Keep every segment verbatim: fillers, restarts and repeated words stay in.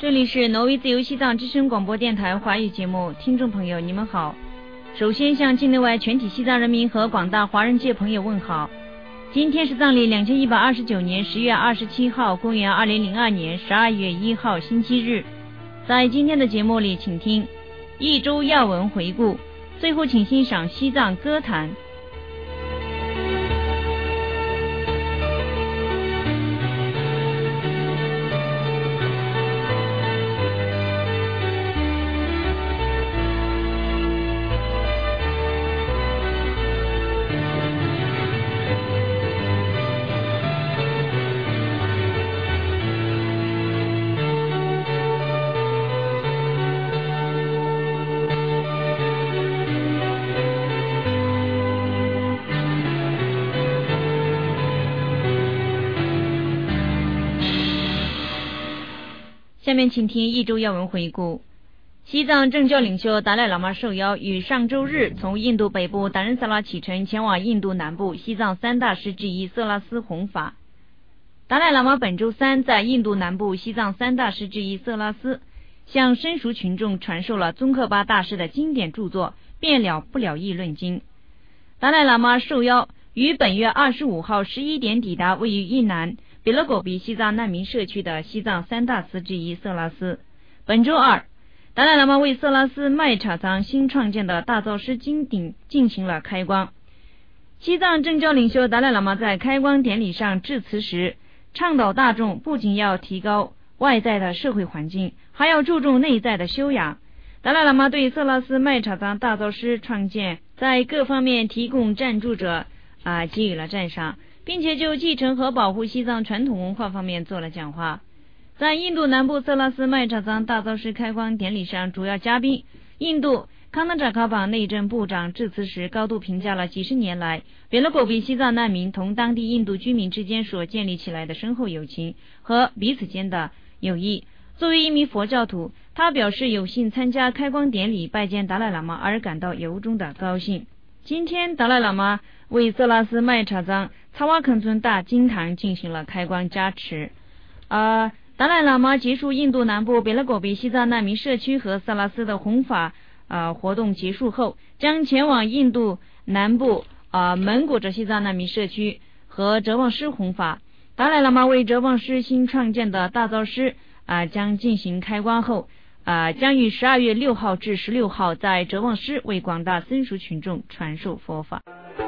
这里是挪威自由西藏之声广播电台华语节目，听众朋友你们好。首先向境内外全体西藏人民和广大华人界朋友问好。今天是藏历两千一百二十九年十月二十七号，公元二零零二年十二月一号星期日。在今天的节目里，请听一周要闻回顾，最后请欣赏西藏歌坛。下面请听一周要闻回顾。西藏政教领袖达赖喇嘛受邀于上周日从印度北部达仁萨拉启程，前往印度南部西藏三大师之一色拉斯弘法。达赖喇嘛本周三在印度南部西藏三大师之一色拉斯向深熟群众传授了宗喀巴大师的经典著作《变了不了义论经》。达赖喇嘛受邀于本月二十五号十一点抵达位于印南比勒果比西藏难民社区的西藏三大寺之一色拉斯。本周二，达赖喇嘛为色拉斯麦查藏新创建的大造师金顶进行了开光。西藏政教领袖达赖喇嘛在开光典礼上致辞时，倡导大众不仅要提高外在的社会环境，还要注重内在的修养。达赖喇嘛对色拉斯麦查藏大造师创建在各方面提供赞助者啊给予了赞赏，并且就继承和保护西藏传统文化方面做了讲话。在印度南部色拉斯麦查藏大造师开光典礼上，主要嘉宾印度康纳扎卡邦内政部长致辞时高度评价了几十年来别勒果比西藏难民同当地印度居民之间所建立起来的深厚友情和彼此间的友谊。作为一名佛教徒，他表示有幸参加开光典礼拜见达赖喇嘛而感到由衷的高兴。今天达赖喇嘛为色拉斯麦查藏擦瓦肯尊大经堂进行了开光加持。呃，达赖喇嘛结束印度南部别勒果比西藏难民社区和色拉斯的弘法呃活动结束后，将前往印度南部呃蒙古哲西藏难民社区和哲旺师弘法。达赖喇嘛为哲旺师新创建的大造师啊、呃、将进行开光后啊、呃、将于十二月六号至十六号在哲旺师为广大僧俗群众传授佛法。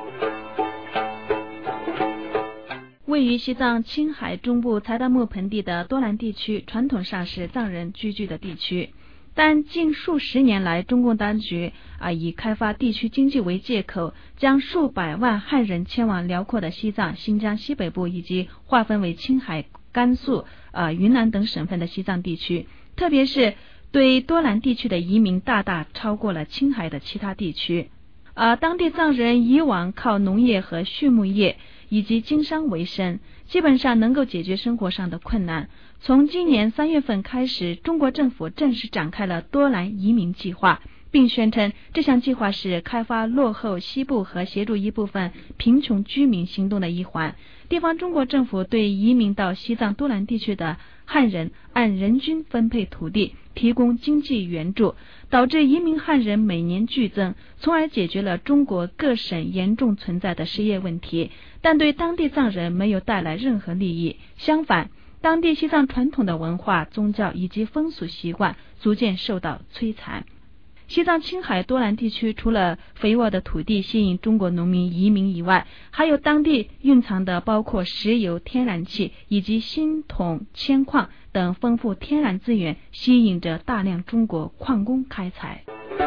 位于西藏青海中部柴达木盆地的多兰地区，传统上是藏人居住的地区，但近数十年来，中共当局啊以开发地区经济为借口，将数百万汉人迁往辽阔的西藏、新疆西北部以及划分为青海、甘肃、啊云南等省份的西藏地区，特别是对多兰地区的移民大大超过了青海的其他地区。啊，当地藏人以往靠农业和畜牧业以及经商为生，基本上能够解决生活上的困难。从今年三月份开始，中国政府正式展开了多兰移民计划，并宣称这项计划是开发落后西部和协助一部分贫穷居民行动的一环。地方中国政府对移民到西藏多兰地区的汉人按人均分配土地，提供经济援助，导致移民汉人每年剧增，从而解决了中国各省严重存在的失业问题，但对当地藏人没有带来任何利益。相反，当地西藏传统的文化、宗教以及风俗习惯逐渐受到摧残。西藏青海多兰地区除了肥沃的土地吸引中国农民移民以外，还有当地蕴藏的包括石油、天然气以及锌、铜、铅矿等丰富天然资源，吸引着大量中国矿工开采。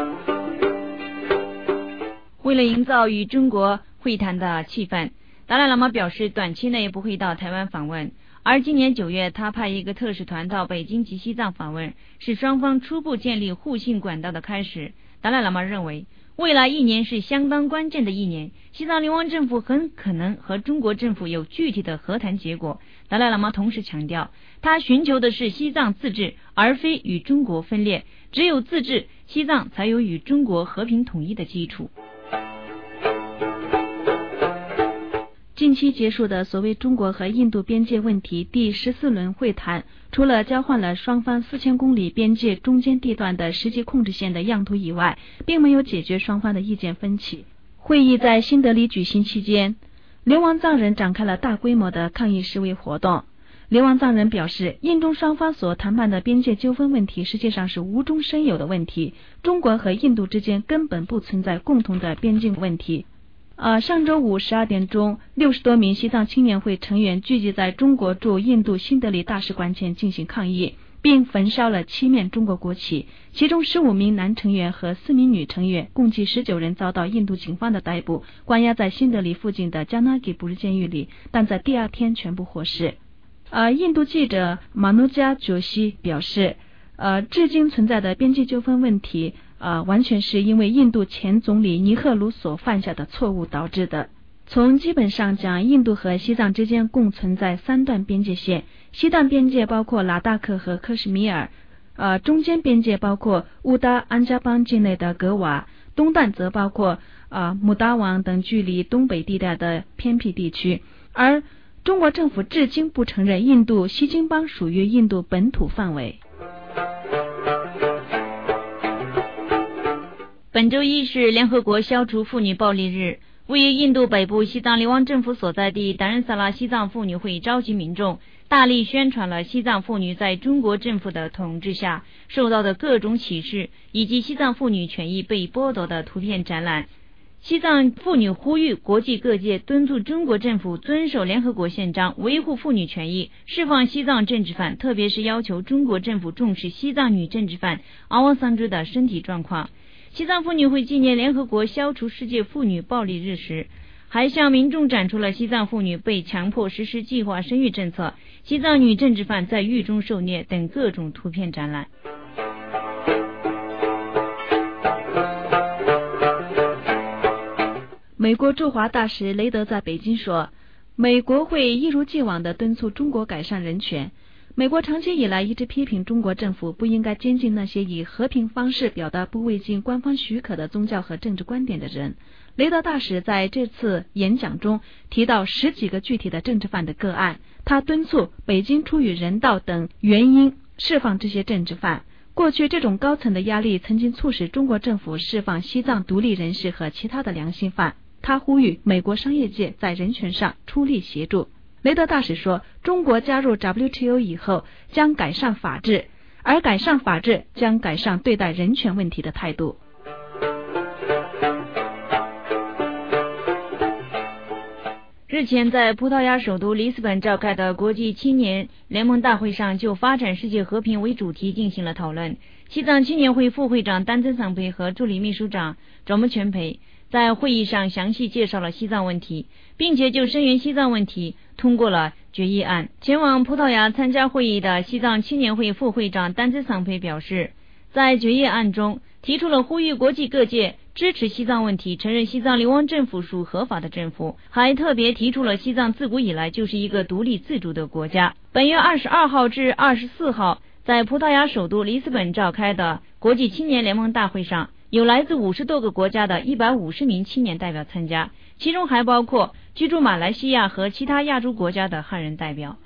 为了营造与中国会谈的气氛，达赖喇嘛表示短期内不会到台湾访问，而今年九月他派一个特使团到北京及西藏访问，是双方初步建立互信管道的开始。达赖喇嘛认为未来一年是相当关键的一年，西藏流亡政府很可能和中国政府有具体的和谈结果。达赖喇嘛同时强调，他寻求的是西藏自治，而非与中国分裂，只有自治，西藏才有与中国和平统一的基础。 近期结束的所谓中国和印度边界问题第十四轮会谈，除了交换了双方四千公里边界中间地段的实际控制线的样图以外，并没有解决双方的意见分歧。会议在新德里举行期间，流亡藏人展开了大规模的抗议示威活动。流亡藏人表示，印中双方所谈判的边界纠纷问题实际上是无中生有的问题，中国和印度之间根本不存在共同的边境问题。呃，上周五十二点钟，六十多名西藏青年会成员聚集在中国驻印度新德里大使馆前进行抗议，并焚烧了七面中国国旗，其中十五名男成员和四名女成员，共计十九人遭到印度警方的逮捕，关押在新德里附近的加纳吉布日监狱里，但在第二天全部获释。呃，印度记者马努加佐西表示，呃，至今存在的边界纠纷问题呃，完全是因为印度前总理尼赫鲁所犯下的错误导致的。从基本上讲，印度和西藏之间共存在三段边界线，西段边界包括拉达克和克什米尔，呃，中间边界包括乌达安加邦境内的格瓦，东段则包括呃姆达王等距离东北地带的偏僻地区。而中国政府至今不承认印度西金邦属于印度本土范围。 本周一是联合国消除妇女暴力日。位于印度北部西藏流亡政府所在地达仁萨拉西藏妇女会召集民众，大力宣传了西藏妇女在中国政府的统治下受到的各种歧视，以及西藏妇女权益被剥夺的图片展览。西藏妇女呼吁国际各界敦促中国政府遵守联合国宪章，维护妇女权益，释放西藏政治犯，特别是要求中国政府重视西藏女政治犯昂旺桑珠的身体状况。西藏妇女会纪念联合国消除世界妇女暴力日时，还向民众展出了西藏妇女被强迫实施计划生育政策、西藏女政治犯在狱中受虐等各种图片展览。 美国驻华大使雷德在北京说，美国会一如既往地敦促中国改善人权。美国长期以来一直批评中国政府不应该监禁那些以和平方式表达不未经官方许可的宗教和政治观点的人。雷德大使在这次演讲中提到十几个具体的政治犯的个案，他敦促北京出于人道等原因释放这些政治犯。过去这种高层的压力曾经促使中国政府释放西藏独立人士和其他的良心犯。他呼吁美国商业界在人权上出力协助。雷德大使说，中国加入 W T O 以后将改善法治，而改善法治将改善对待人权问题的态度。 日前在葡萄牙首都里斯本召开的国际青年联盟大会上，就发展世界和平为主题进行了讨论。西藏青年会副会长丹增桑培和助理秘书长卓木全培在会议上详细介绍了西藏问题，并且就声援西藏问题通过了决议案。前往葡萄牙参加会议的西藏青年会副会长丹增桑培表示，在决议案中提出了呼吁国际各界支持西藏问题，承认西藏流亡政府属合法的政府，还特别提出了西藏自古以来就是一个独立自主的国家。本月二十二号至二十四号在葡萄牙首都里斯本召开的国际青年联盟大会上，有来自五十多个国家的一百五十名青年代表参加，其中还包括居住马来西亚和其他亚洲国家的汉人代表。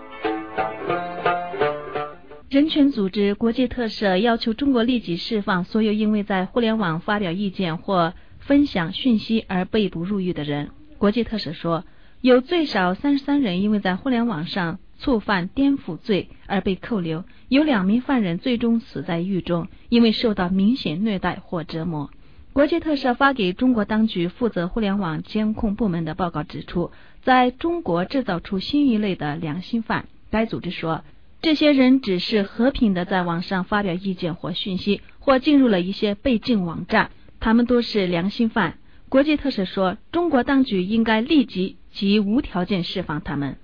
人权组织国际特赦要求中国立即释放所有因为在互联网发表意见或分享讯息而被捕入狱的人。国际特赦说，有最少三十三人因为在互联网上触犯颠覆罪而被扣留，有两名犯人最终死在狱中，因为受到明显虐待或折磨。国际特赦发给中国当局负责互联网监控部门的报告指出，在中国制造出新一类的良心犯。该组织说，这些人只是和平的在网上发表意见或讯息，或进入了一些被禁网站，他们都是良心犯。国际特赦说，中国当局应该立即及无条件释放他们。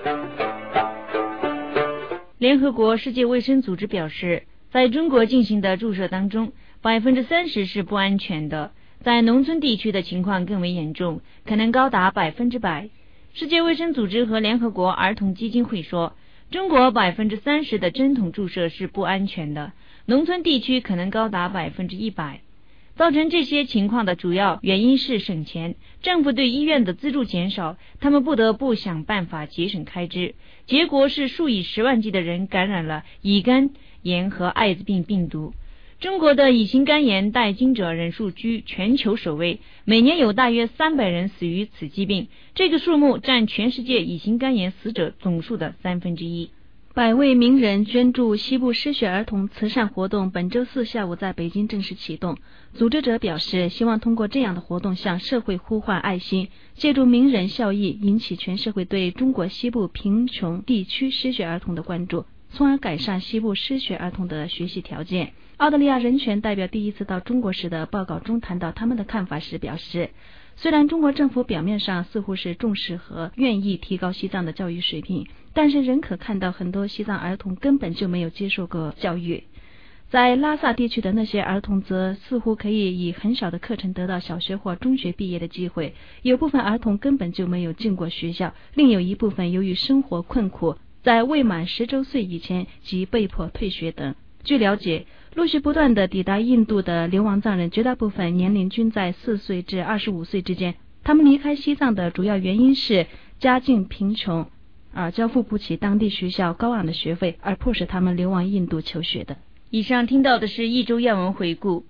联合国世界卫生组织表示，在中国进行的注射当中，百分之三十是不安全的，在农村地区的情况更为严重，可能高达百分之百。世界卫生组织和联合国儿童基金会说，中国百分之三十的针筒注射是不安全的，农村地区可能高达百分之一百。 造成这些情况的主要原因是省钱，政府对医院的资助减少，他们不得不想办法节省开支，结果是数以十万计的人感染了乙肝炎和艾滋病病毒。中国的乙型肝炎带菌者人数居全球首位，每年有大约三百人死于此疾病，这个数目占全世界乙型肝炎死者总数的三分之一。 百位名人捐助西部失学儿童慈善活动本周四下午在北京正式启动。组织者表示，希望通过这样的活动向社会呼唤爱心，借助名人效益引起全社会对中国西部贫穷地区失学儿童的关注，从而改善西部失学儿童的学习条件。澳大利亚人权代表第一次到中国时的报告中谈到他们的看法时表示，虽然中国政府表面上似乎是重视和愿意提高西藏的教育水平，但是仍可看到很多西藏儿童根本就没有接受过教育。在拉萨地区的那些儿童则似乎可以以很少的课程得到小学或中学毕业的机会，有部分儿童根本就没有进过学校，另有一部分由于生活困苦，在未满十周岁以前即被迫退学等。据了解，陆续不断的抵达印度的流亡藏人绝大部分年龄均在四岁至二十五岁之间，他们离开西藏的主要原因是家境贫穷，而交付不起当地学校高昂的学费，而迫使他们流亡印度求学的。 以上听到的是一周要闻回顾。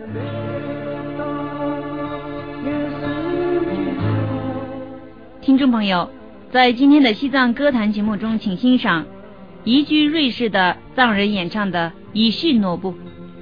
听众朋友，在今天的西藏歌坛节目中，请欣赏移居瑞士的藏人演唱的《以绪诺布》。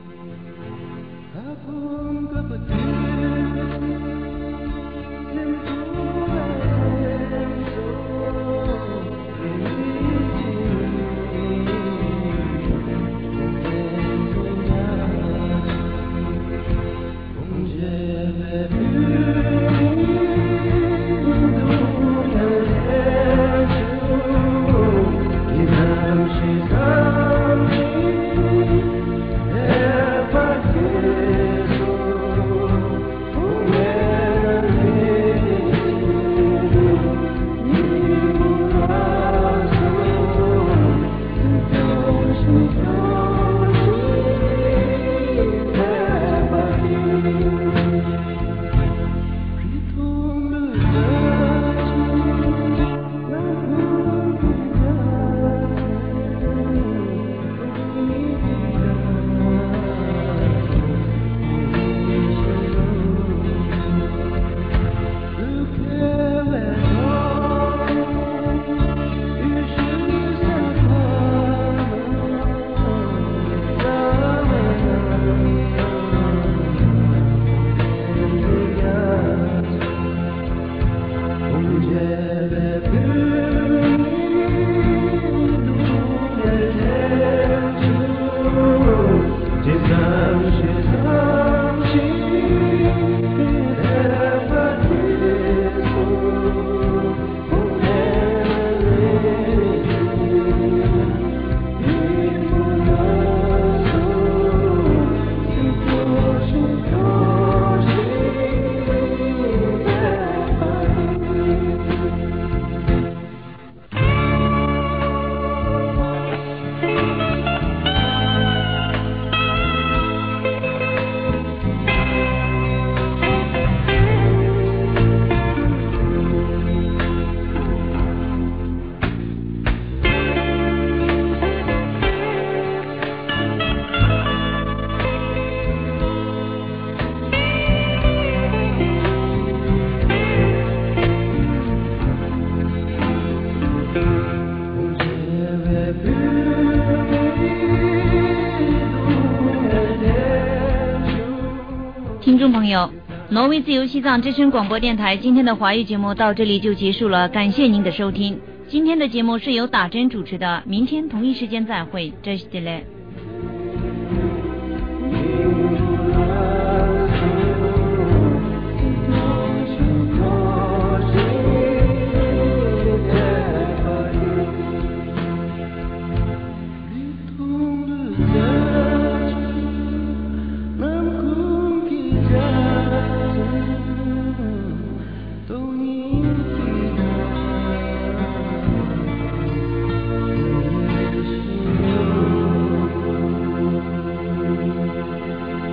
听众朋友，挪威自由西藏之声广播电台今天的华语节目到这里就结束了，感谢您的收听。今天的节目是由打针主持的，明天同一时间再会，这是 Delay。